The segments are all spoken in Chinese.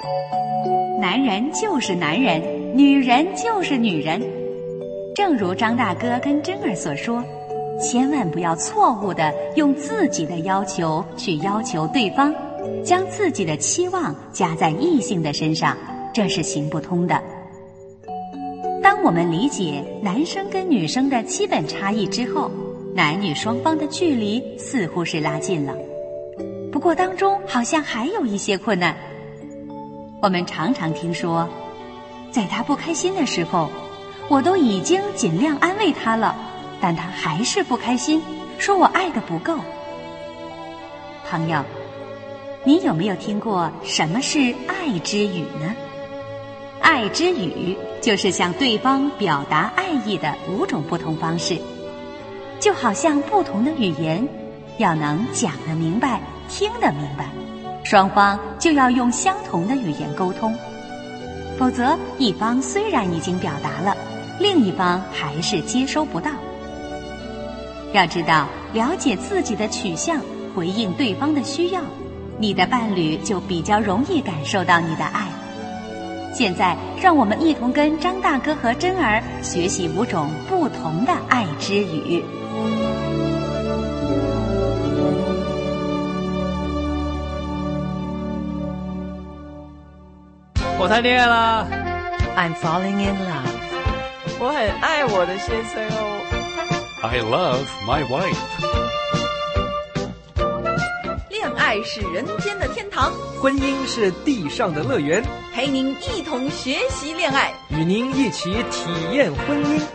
男人就是男人，女人就是女人。正如张大哥跟珍儿所说，千万不要错误地用自己的要求去要求对方，将自己的期望加在异性的身上，这是行不通的。当我们理解男生跟女生的基本差异之后，男女双方的距离似乎是拉近了。不过当中好像还有一些困难。我们常常听说，在他不开心的时候，我都已经尽量安慰他了，但他还是不开心，说我爱得不够。朋友，你有没有听过什么是爱之语呢？爱之语就是向对方表达爱意的5种不同方式，就好像不同的语言，要能讲得明白，听得明白，双方就要用相同的语言沟通，否则一方虽然已经表达了，另一方还是接收不到。要知道，了解自己的取向，回应对方的需要，你的伴侣就比较容易感受到你的爱。现在让我们一同跟张大哥和珍儿学习5种不同的爱之语。 我谈恋爱啦 I'm falling in love. 我很爱我的先生哦。 I love my wife. 恋爱是人间的天堂， 婚姻是地上的乐园， 陪您一同学习恋爱， 与您一起体验婚姻。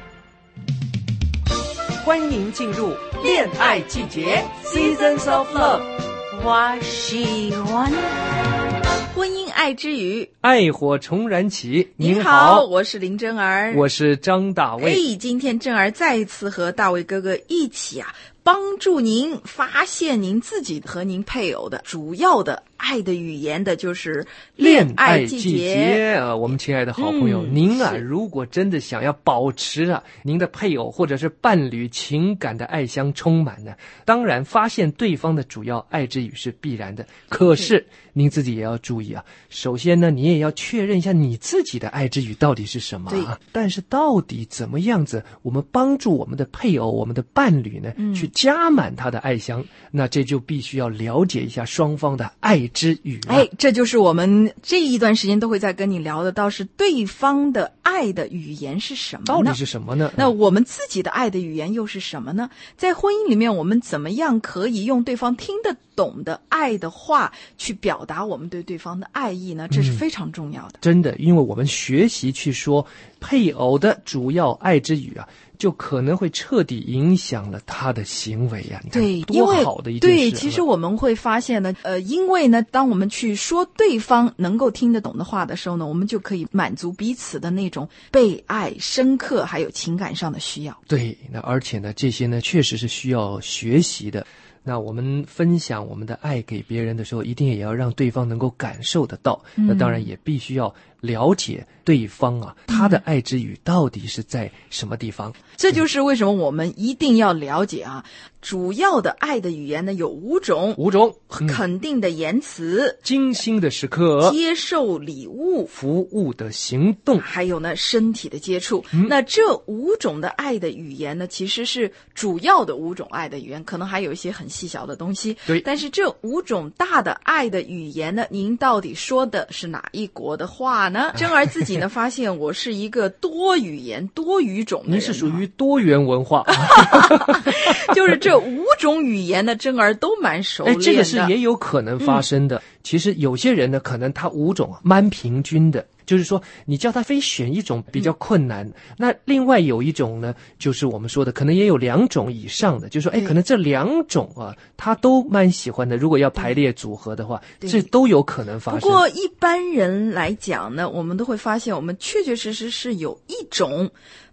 欢迎进入恋爱季节 Seasons of Love。 我喜欢婚姻爱之语， 爱火重燃起。 您好，我是林珍儿， 我是张大卫。 今天珍儿再一次和大卫哥哥一起帮助您发现您自己和您配偶的主要的爱的语言的就是恋爱季节。 我们亲爱的好朋友，您如果真的想要保持您的配偶或者是伴侣情感的爱香充满呢，当然发现对方的主要爱之语是必然的，可是您自己也要注意首先呢，你也要确认一下你自己的爱之语到底是什么但是到底怎么样子我们帮助我们的配偶我们的伴侣呢去加满他的爱香，那这就必须要了解一下双方的爱之语这就是我们这一段时间都会在跟你聊的，到是对方的爱的语言是什么呢？ 到底是什么呢？ 那我们自己的爱的语言又是什么呢？在婚姻里面，我们怎么样可以用对方听得懂的爱的话去表达我们对对方的爱意呢？这是非常重要的。真的， 因为我们学习去说配偶的主要爱之语就可能会彻底影响了他的行为对， 多好的一件事。 对，其实我们会发现呢，因为呢，当我们去说对方能够听得懂的话的时候呢，我们就可以满足彼此的那种被爱、深刻还有情感上的需要。 对，那而且呢，这些呢确实是需要学习的。那我们分享我们的爱给别人的时候，一定也要让对方能够感受得到。那当然也必须要了解对方他的爱之语到底是在什么地方。 这就是为什么我们一定要了解主要的爱的语言呢有5种。肯定的言辞， 精心的时刻， 接受礼物， 服务的行动， 还有呢身体的接触。那这5种的爱的语言呢，其实是主要的5种爱的语言，可能还有一些很细小的东西。 对， 但是这5种大的爱的语言呢，您到底说的是哪一国的话呢？珍儿自己呢发现我是一个多语言多语种的人。 您是属于多元文化就是这5种语言呢，珍儿都蛮熟练的。 这个是也有可能发生的。其实有些人呢，可能他5种蛮平均的，就是说你叫他非选一种比较困难。那另外有一种呢，就是我们说的可能也有2种以上的，就是说可能这2种他都蛮喜欢的。如果要排列组合的话，这都有可能发生。 不过一般人来讲呢，我们都会发现我们确确实实是有一种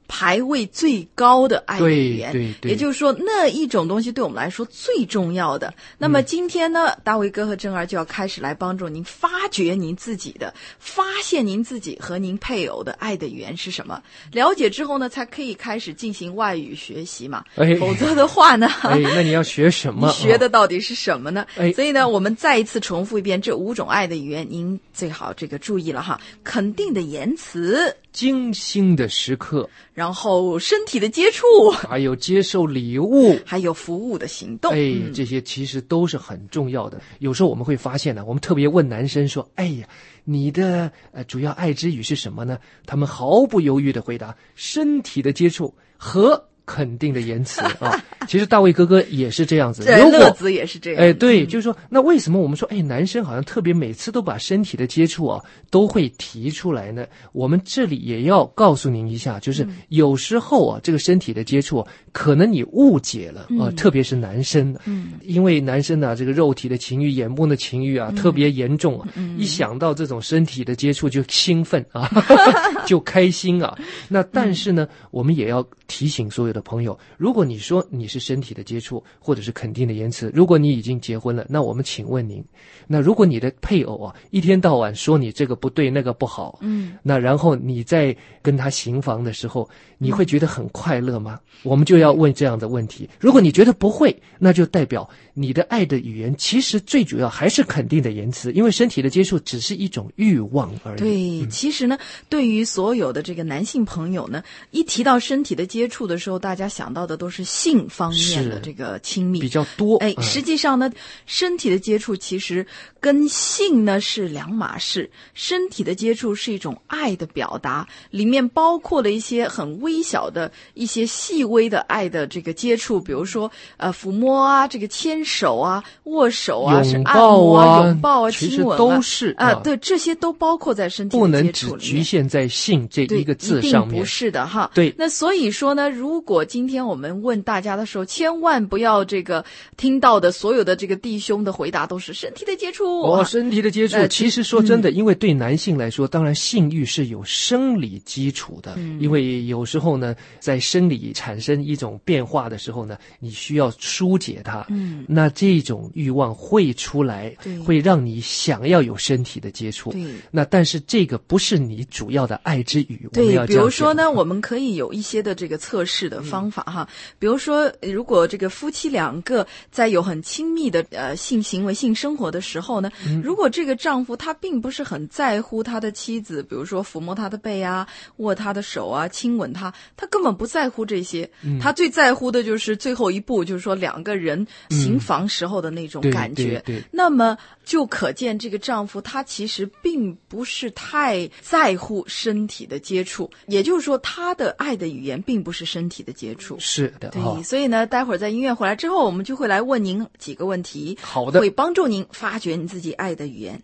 排位最高的爱的语言， 对， 也就是说那一种东西对我们来说最重要的。那么今天呢，大卫哥和珍儿就要开始来帮助您发掘您自己的，发现您自己和您配偶的爱的语言是什么。了解之后呢，才可以开始进行外语学习嘛。否则的话呢， 那你要学什么？ 你学的到底是什么呢？所以呢，我们再一次重复一遍这5种爱的语言，您最好这个注意了哈。肯定的言辞， 精心的时刻， 然后身体的接触， 还有接受礼物， 还有服务的行动。 这些其实都是很重要的。有时候我们会发现呢，我们特别问男生说，你的主要爱之语是什么呢？他们毫不犹豫地回答，身体的接触和肯定的言辞啊。其实大卫哥哥也是这样子， 乐子也是这样。 对，就是说，那为什么我们说，男生好像特别每次都把身体的接触啊都会提出来呢？我们这里也要告诉您一下，就是有时候啊，这个身体的接触可能你误解了啊，特别是男生，因为男生呢，这个肉体的情欲、眼目的情欲啊，特别严重啊，一想到这种身体的接触就兴奋啊，就开心啊。那但是呢，我们也要提醒所有的朋友，如果你说你是身体的接触或者是肯定的言辞，如果你已经结婚了，那我们请问您，那如果你的配偶啊一天到晚说你这个不对那个不好，那然后你在跟他行房的时候，你会觉得很快乐吗？我们就要问这样的问题。如果你觉得不会，那就代表你的爱的语言其实最主要还是肯定的言辞，因为身体的接触只是一种欲望而已。 对，其实呢，对于所有的这个男性朋友呢，一提到身体的接触的时候，大家想到的都是性方面的这个亲密比较多。 实际上呢，身体的接触其实跟性呢是两码事。身体的接触是一种爱的表达，里面包括了一些很微小的一些细微的爱的这个接触，比如说抚摸啊，这个牵手啊，握手啊，是按摩啊，拥抱啊，亲吻啊， 都是对，这些都包括在身体的接触里面， 不能只局限在性这一个字上面， 一定不是的哈。 对， 那所以说呢，如果今天我们问大家的时候，千万不要这个听到的所有的这个弟兄的回答都是身体的接触。 身体的接触，其实说真的，因为对男性来说，当然性欲是有生理基础的，因为有时候呢，在生理产生一种变化的时候呢，你需要疏解它，那这种欲望会出来，会让你想要有身体的接触。那但是这个不是你主要的爱之语。 对，比如说呢，我们可以有一些的这个测试的方法哈，比如说，如果这个夫妻两个在有很亲密的性行为、性生活的时候呢，如果这个丈夫他并不是很在乎他的妻子，比如说抚摸他的背啊、握他的手啊、亲吻他，他根本不在乎这些，他最在乎的就是最后一步，就是说两个人行房时候的那种感觉。那么就可见这个丈夫他其实并不是太在乎身体的接触，也就是说他的爱的语言并不是身体的接触。 是的， 对，所以呢，待会儿在音乐回来之后，我们就会来问您几个问题， 好的， 会帮助您发掘你自己爱的语言。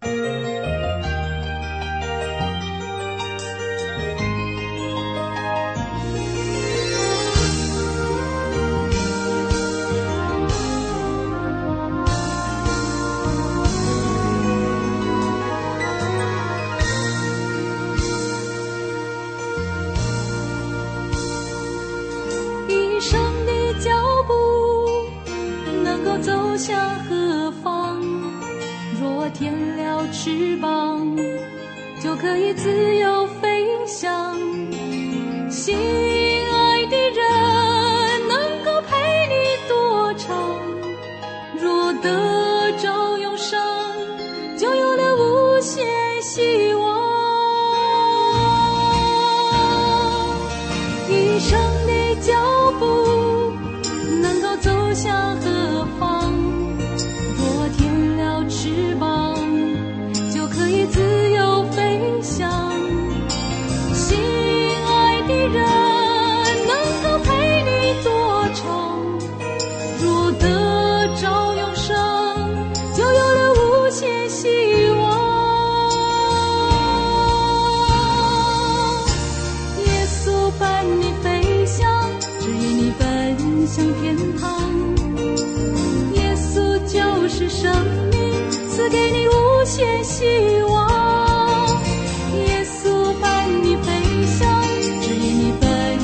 一生的脚步能够走向何方？若添了翅膀，就可以自由飞翔。心爱的人能够陪你多长？若得着永生，就有了无限希望。一生的脚步能够走向何方？若添了翅膀，就可以自由飞翔。心爱的人能够陪你多长？若得着永生，就有了无限希望。耶稣伴你飞翔，指引你奔向天堂。耶稣就是生命，赐给你无限希望。耶稣伴你飞翔，指引你奔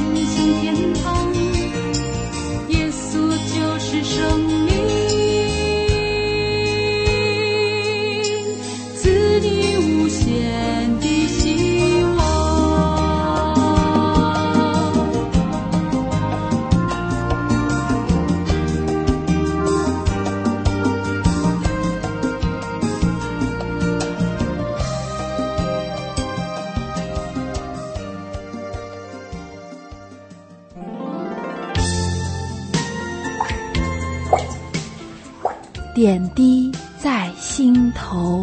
点滴在心头。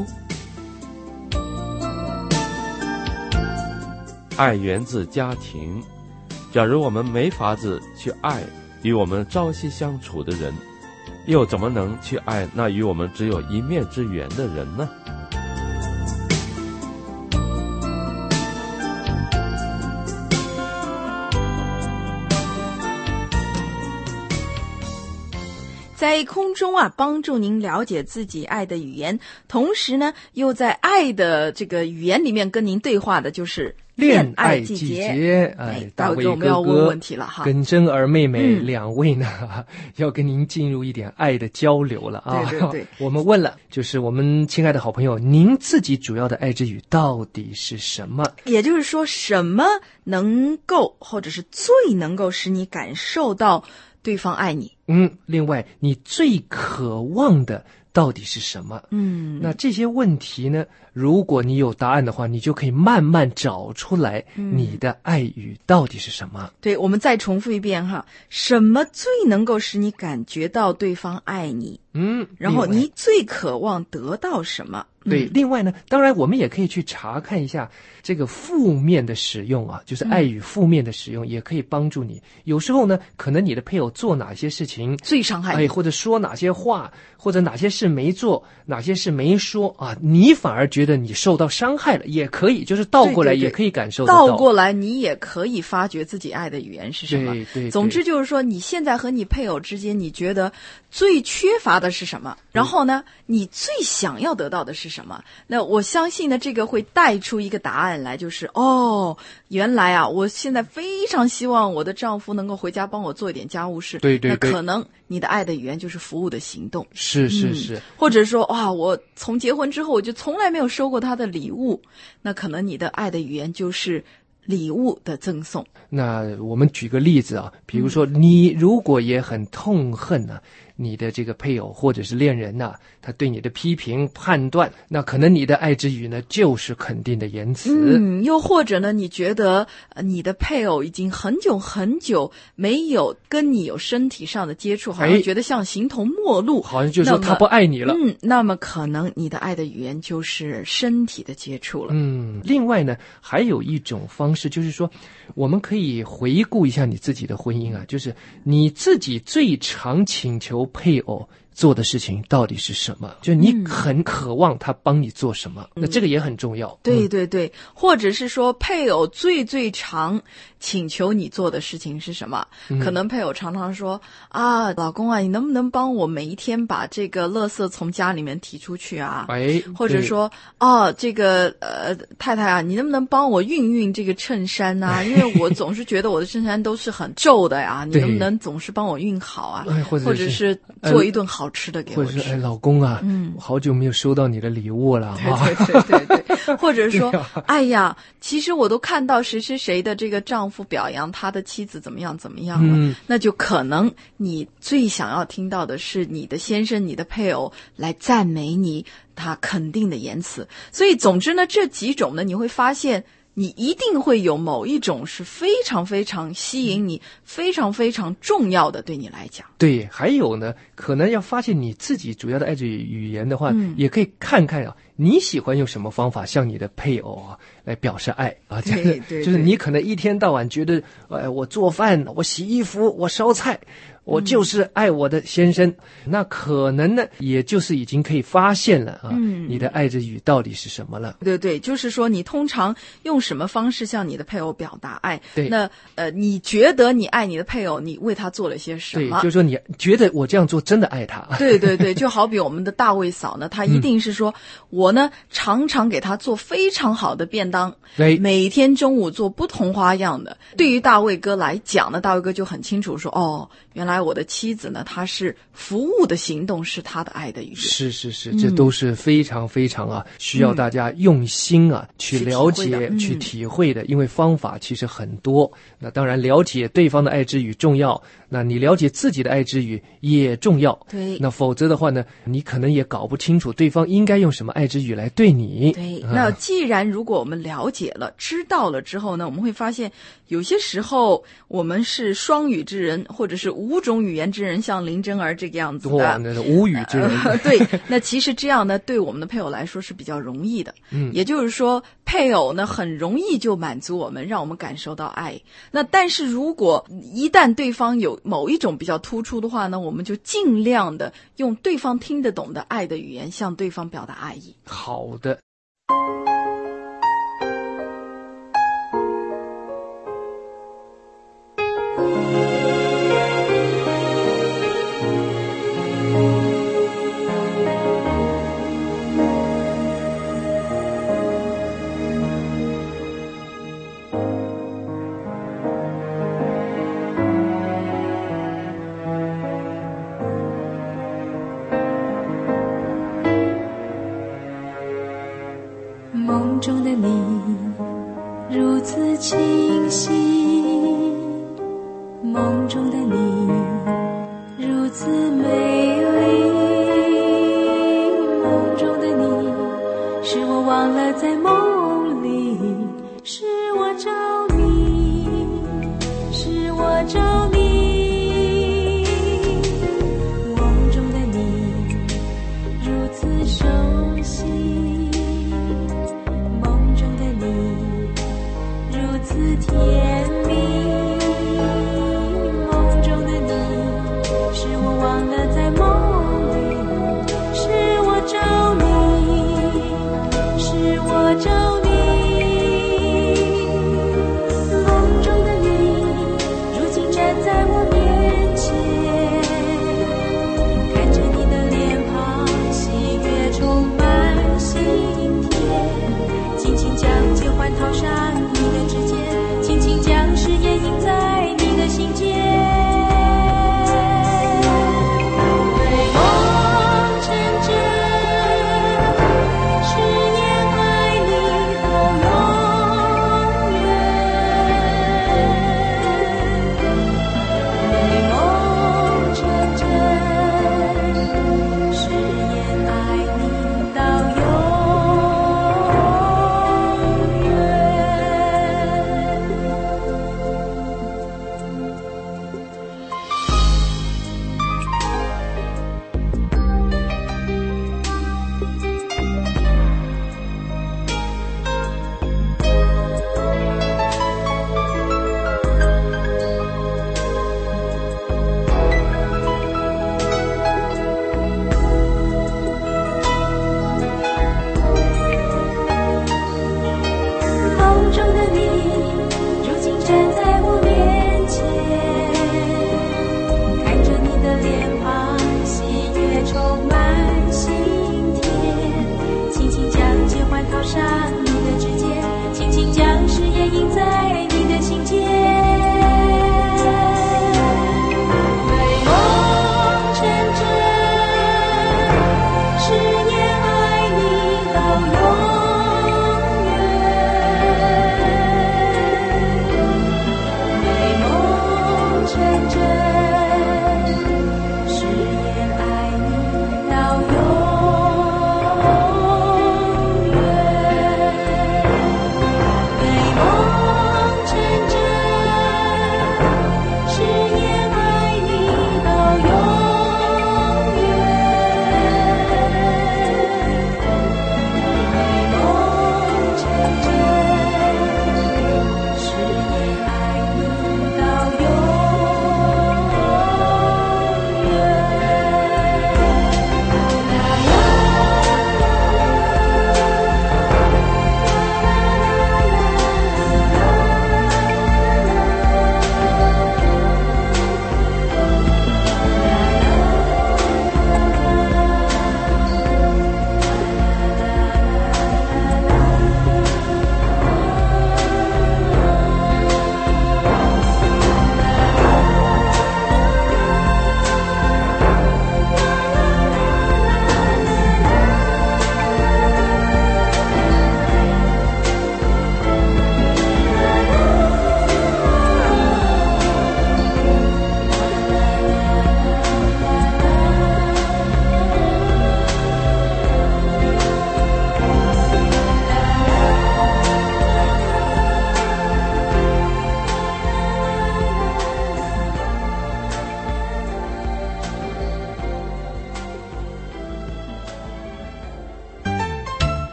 爱源自家庭，假如我们没法子去爱与我们朝夕相处的人，又怎么能去爱那与我们只有一面之缘的人呢？ 在空中帮助您了解自己爱的语言，同时呢，又在爱的这个语言里面跟您对话的就是恋爱季节。 大卫哥，我们要问问题了哈。 跟珍儿妹妹两位呢，要跟您进入一点爱的交流了啊。 对对对， 我们问了，就是我们亲爱的好朋友，您自己主要的爱之语到底是什么？ 也就是说，什么能够或者是最能够使你感受到对方爱你？ 另外，你最渴望的到底是什么？那这些问题呢，如果你有答案的话，你就可以慢慢找出来你的爱语到底是什么。 对，我们再重复一遍哈，什么最能够使你感觉到对方爱你？然后你最渴望得到什么？ 对，另外呢，当然我们也可以去查看一下这个负面的使用啊，就是爱语负面的使用，也可以帮助你。有时候呢，可能你的配偶做哪些事情最伤害你， 或者说哪些话，或者哪些事没做，哪些事没说啊，你反而觉得你受到伤害了，也可以，就是倒过来也可以感受得到。 倒过来，你也可以发觉自己爱的语言是什么。 对， 总之就是说，你现在和你配偶之间，你觉得最缺乏的是什么？然后呢，你最想要得到的是什么？那我相信呢，这个会带出一个答案来，就是原来我现在非常希望我的丈夫能够回家帮我做一点家务事。 对， 那可能你的爱的语言就是服务的行动。 是， 或者说我从结婚之后我就从来没有收过他的礼物，那可能你的爱的语言就是礼物的赠送。 那我们举个例子啊，比如说你如果也很痛恨你的这个配偶或者是恋人他对你的批评判断，那可能你的爱之语呢就是肯定的言辞。 又或者呢，你觉得你的配偶已经很久很久没有跟你有身体上的接触，好像觉得像形同陌路， 好像就是说他不爱你了。 那么可能你的爱的语言就是身体的接触了。 另外呢，还有一种方式，就是说我们可以回顾一下你自己的婚姻就是你自己最常请求配偶做的事情到底是什么？就你很渴望他帮你做什么，那这个也很重要。 对，或者是说配偶最常请求你做的事情是什么？可能配偶常常说老公你能不能帮我每一天把这个垃圾从家里面提出去啊？或者说这个太太你能不能帮我熨这个衬衫啊？因为我总是觉得我的衬衫都是很皱的呀，你能不能总是帮我熨好啊？或者是做一顿好吃的给我吃， 或者是老公我好久没有收到你的礼物了。 对，或者说哎呀，其实我都看到谁的这个丈夫表扬他的妻子怎么样了，那就可能你最想要听到的是你的先生、你的配偶来赞美你，他肯定的言辞。所以总之呢，这几种呢，你会发现你一定会有某一种是非常非常吸引你，非常非常重要的，对你来讲。 对，还有呢，可能要发现你自己主要的爱之语言的话，也可以看看你喜欢用什么方法向你的配偶来表示爱对， 就是你可能一天到晚觉得我做饭，我洗衣服，我烧菜，我就是爱我的先生，那可能呢，也就是已经可以发现了你的爱之语到底是什么了。 对，就是说你通常用什么方式向你的配偶表达爱？ 对， 那你觉得你爱你的配偶，你为他做了些什么？ 对，就是说你觉得我这样做真的爱他。 对，就好比我们的大卫嫂呢，她一定是说我呢常常给他做非常好的便当，每天中午做不同花样的。对于大卫哥来讲呢，大卫哥就很清楚说原来我的妻子呢，她是服务的行动是她的爱的语言。 是，这都是非常非常需要大家用心去了解、去体会的。因为方法其实很多，那当然了解对方的爱之语重要，那你了解自己的爱之语也重要。 对， 那否则的话呢，你可能也搞不清楚对方应该用什么爱之语来对你。 对，那既然如果我们了解了、知道了之后呢，我们会发现有些时候我们是双语之人，或者是无种语言之人，像林真儿这个样子的， 哇，那是无语之人。 对，那其实这样呢，对我们的配偶来说是比较容易的。也就是说，配偶呢很容易就满足我们，让我们感受到爱。那但是如果一旦对方有某一种比较突出的话呢，我们就尽量的用对方听得懂的爱的语言向对方表达爱意。 好的。 梦中的你如此清晰，梦中的你如此美丽，梦中的你使我忘了在梦里，使我着迷，使我着迷。梦中的你如此熟悉，如此甜蜜，梦中的你使我忘了在梦里，使我着迷，使我着迷。梦中的你如今站在我面前，看着你的脸庞，喜悦充满心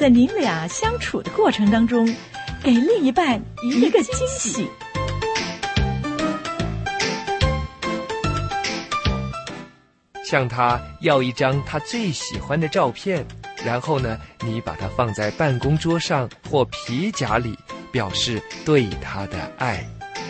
在您俩相处的过程当中，给另一半一个惊喜。 向他要一张他最喜欢的照片，然后呢，你把它放在办公桌上或皮夹里，表示对他的爱。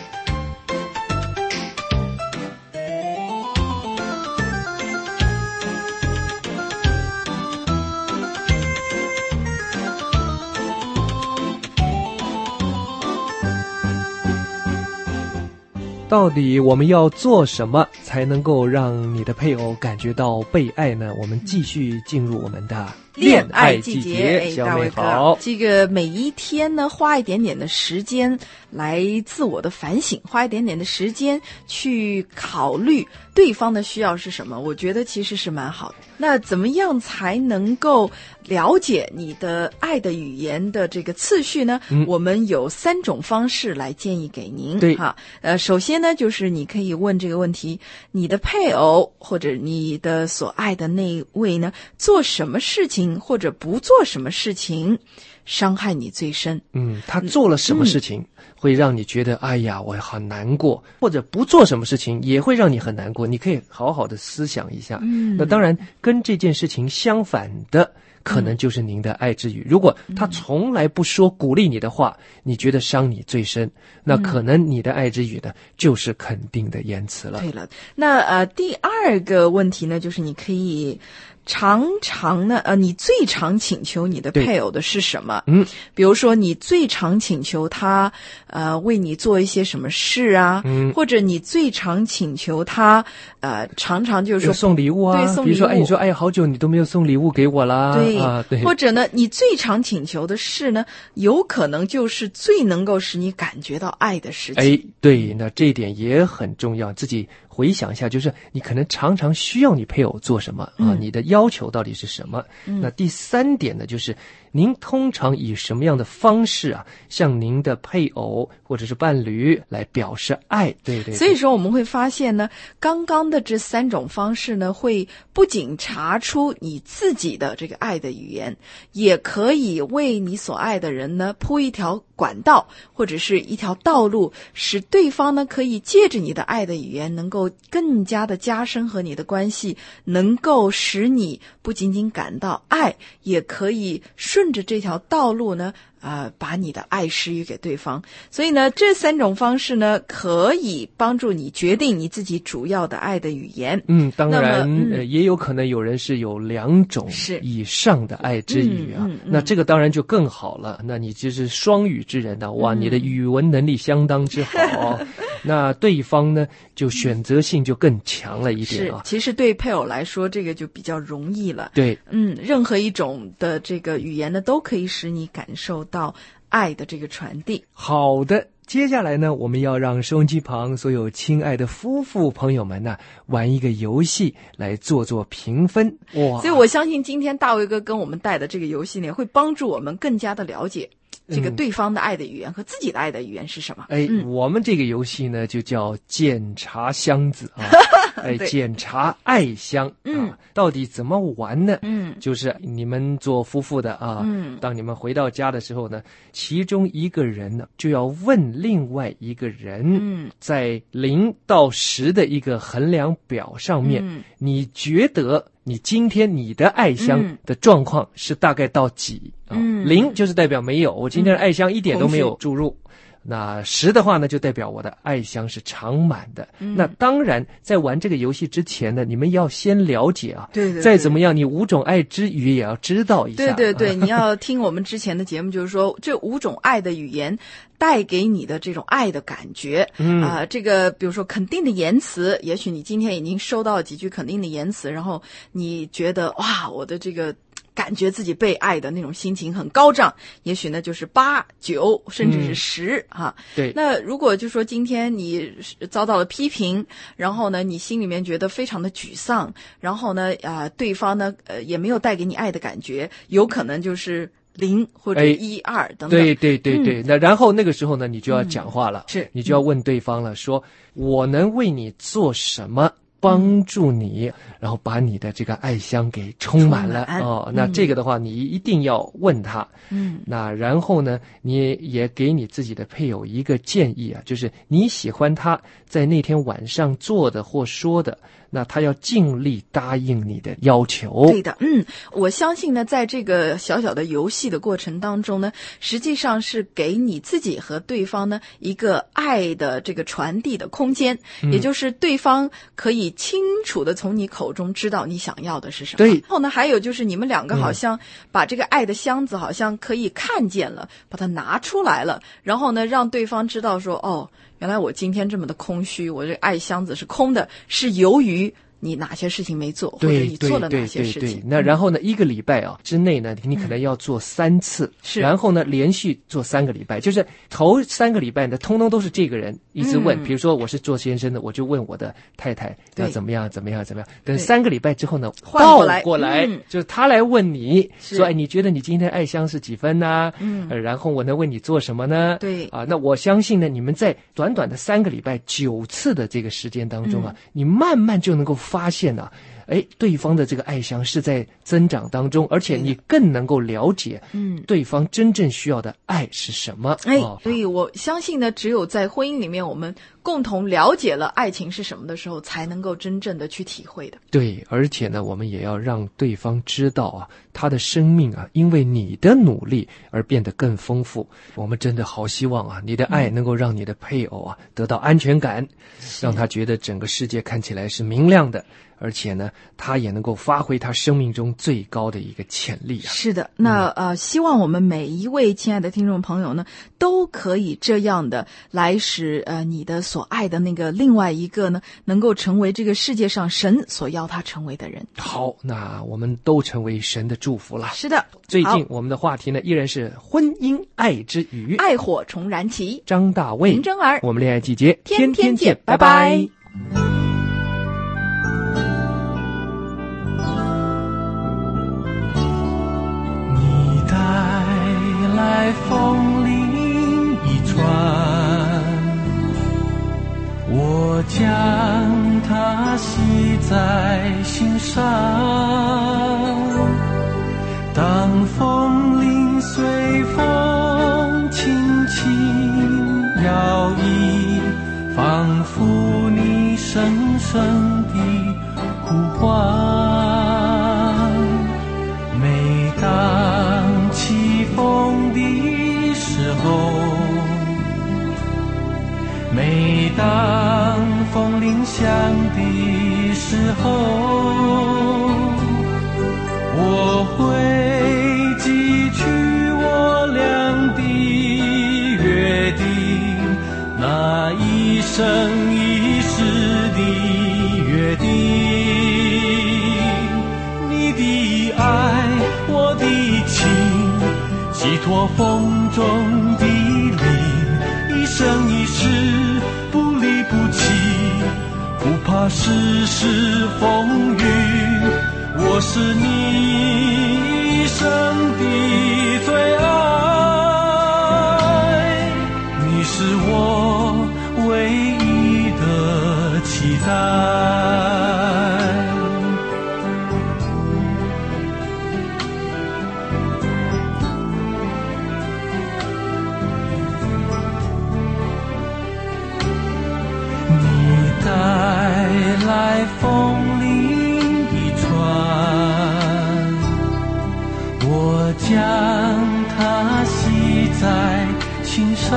到底我们要做什么才能够让你的配偶感觉到被爱呢？我们继续进入我们的恋爱季节。小美好， 这个每一天呢，花一点点的时间来自我的反省，花一点点的时间去考虑对方的需要是什么，我觉得其实是蛮好的。那怎么样才能够了解你的爱的语言的这个次序呢？我们有3种方式来建议给您。 对哈，首先呢，就是你可以问这个问题：你的配偶或者你的所爱的那位呢，做什么事情或者不做什么事情伤害你最深？ 他做了什么事情会让你觉得哎呀我很难过，或者不做什么事情也会让你很难过，你可以好好的思想一下。那当然跟这件事情相反的可能就是您的爱之语。如果他从来不说鼓励你的话，你觉得伤你最深，那可能你的爱之语呢就是肯定的言辞了。 对了，那第二个问题呢，就是你可以常常呢，你最常请求你的配偶的是什么？比如说你最常请求他为你做一些什么事啊，或者你最常请求他常常就是说送礼物啊， 对，送礼物。 比如说你说好久你都没有送礼物给我啦，对， 或者呢你最常请求的事呢，有可能就是最能够使你感觉到爱的事情。 对，那这一点也很重要，自己回想一下，就是你可能常常需要你配偶做什么你的要求到底是什么？那第3点呢，就是您通常以什么样的方式向您的配偶或者是伴侣来表示爱？对。 所以说我们会发现呢，刚刚的这3种方式呢，会不仅查出你自己的这个爱的语言，也可以为你所爱的人呢铺一条管道或者是一条道路，使对方呢可以借着你的爱的语言能够更加的加深和你的关系，能够使你不仅仅感到爱，也可以顺着这条道路呢把你的爱施予给对方。所以呢，这3种方式呢，可以帮助你决定你自己主要的爱的语言。 当然也有可能有人是有2种以上的爱之语那这个当然就更好了。那你就是双语之人哇，你的语文能力相当之好那对方呢就选择性就更强了一点其实对配偶来说，这个就比较容易了。 对， 任何一种的这个语言呢，都可以使你感受到爱的这个传递。 好的，接下来呢，我们要让收音机旁所有亲爱的夫妇朋友们呢，玩一个游戏来做评分。哇！ 所以我相信今天大卫哥跟我们带的这个游戏呢，会帮助我们更加的了解这个对方的爱的语言和自己的爱的语言是什么。 我们这个游戏呢就叫检查箱子检查爱箱到底怎么玩呢？就是你们做夫妇的当你们回到家的时候呢，其中一个人呢就要问另外一个人在0到10的一个衡量表上面你觉得你今天你的爱箱的状况是大概到几？0就是代表没有，我今天的爱箱一点都没有注入。那10的话呢，就代表我的爱箱是常满的。那当然，在玩这个游戏之前呢，你们要先了解对， 再怎么样，你5种爱之语也要知道一下。 对，你要听我们之前的节目，就是说这5种爱的语言带给你的这种爱的感觉。这个比如说肯定的言辞，也许你今天已经收到了几句肯定的言辞，然后你觉得哇，我的这个感觉自己被爱的那种心情很高涨，也许呢就是8、9甚至是10 对。 那如果就说今天你遭到了批评，然后呢你心里面觉得非常的沮丧，然后呢对方呢也没有带给你爱的感觉，有可能就是0或者1、2等等。 对。那然后那个时候呢，你就要讲话了， 是你就要问对方了，说我能为你做什么帮助你，然后把你的这个爱香给充满了那这个的话，你一定要问他。那然后呢，你也给你自己的配偶一个建议啊，就是你喜欢他在那天晚上做的或说的，那他要尽力答应你的要求。 对的，我相信呢，在这个小小的游戏的过程当中呢，实际上是给你自己和对方呢一个爱的这个传递的空间，也就是对方可以清楚的从你口中知道你想要的是什么。 对， 然后呢，还有就是你们两个好像把这个爱的箱子好像可以看见了，把它拿出来了，然后呢，让对方知道说，哦，原来我今天这么的空虚，我这个爱箱子是空的，是由于你哪些事情没做，或者你做了哪些事情。 那然后呢，一个礼拜之内呢，你可能要做3次，然后呢，连续做3个礼拜，就是头3个礼拜呢，通通都是这个人一直问。比如说我是做先生的，我就问我的太太要怎么样。等3个礼拜之后呢，倒过来，就是他来问你说，你觉得你今天爱香是几分呢？然后我能为你做什么呢？ 对那我相信呢，你们在短短的3个礼拜9次的这个时间当中你慢慢就能够发现对方的这个爱香是在增长当中，而且你更能够了解对方真正需要的爱是什么。 所以我相信呢，只有在婚姻里面我们共同了解了爱情是什么的时候，才能够真正的去体会的。 对，而且呢，我们也要让对方知道他的生命因为你的努力而变得更丰富。我们真的好希望你的爱能够让你的配偶得到安全感，让他觉得整个世界看起来是明亮的，而且呢，他也能够发挥他生命中最高的一个潜力是的，那希望我们每一位亲爱的听众朋友呢，都可以这样的来使你的所爱的那个另外一个呢，能够成为这个世界上神所要他成为的人。 好，那我们都成为神的祝福了。 是的， 最近我们的话题呢，依然是婚姻爱之语， 爱火重燃起。 张大卫、 林真儿， 我们恋爱季节天天见， 拜拜。 你带来风铃一串，我将它系在心上。当风铃随风轻轻摇曳，仿佛你深深的呼唤。每当起风的时候，每当风铃响的时候，我会记取我俩的约定，那一生一世的约定。你的爱，我的情，寄托风中的灵，一生一世不离不弃，不怕世事风雨。我是你一生的最爱，你是我唯一的期待。你带来风铃一串，我将它系在心上。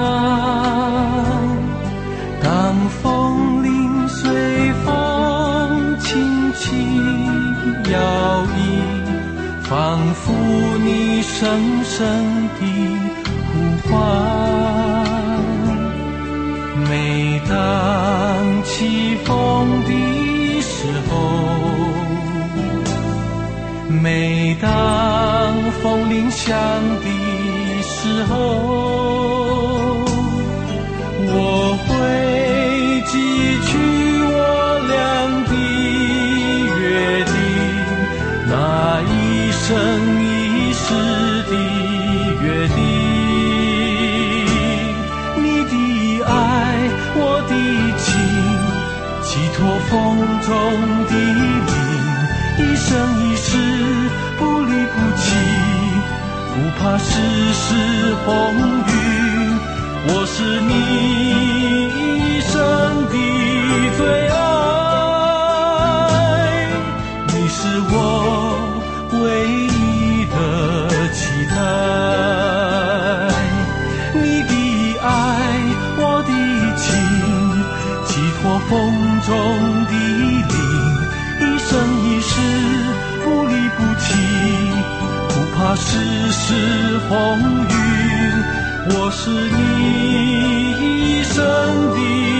当风铃随风轻轻摇曳，仿佛你深深的呼唤。每当起风的时候，每当风铃响的时候，我会记取我俩的约定，那一生一世的约定。你的爱，我的情，寄托风灵，一生一世不离不弃，不怕世事风雨，我是你一生的最爱，你是我唯一的期待，你的爱我的情，寄托风中的灵，一生一世不离不弃，不怕世事风雨，我是你一生的